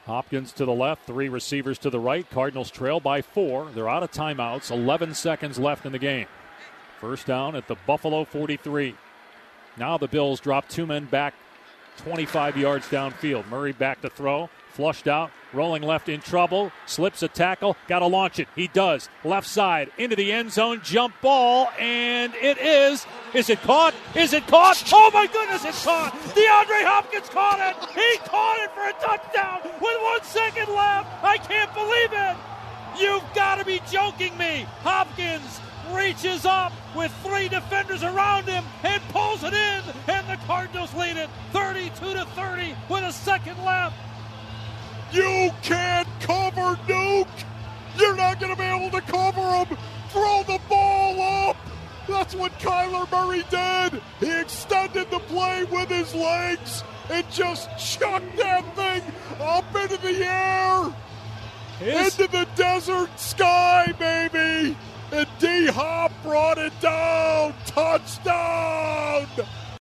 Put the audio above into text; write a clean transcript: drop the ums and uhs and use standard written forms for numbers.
Hopkins to the left, 3 receivers to the right. Cardinals trail by 4. They're out of timeouts, 11 seconds left in the game. First down at the Buffalo 43. Now the Bills drop 2 men back 25 yards downfield. Murray back to throw, flushed out, rolling left in trouble, slips a tackle, got to launch it. He does. Left side, into the end zone, jump ball, and it is. Is it caught? Is it caught? Oh my goodness, it's caught! DeAndre Hopkins caught it! He caught it for a touchdown with 1 second left! I can't believe it! You've got to be joking me! Hopkins reaches up with 3 defenders around him and pulls it in, and the Cardinals lead it 32-30 with a second left. You can't cover Nuke. You're not going to be able to cover him. Throw the ball up. That's what Kyler Murray did. He extended the play with his legs and just chucked that thing up into the air. Into the desert sky, baby. And D-Hop brought it down. Touchdown.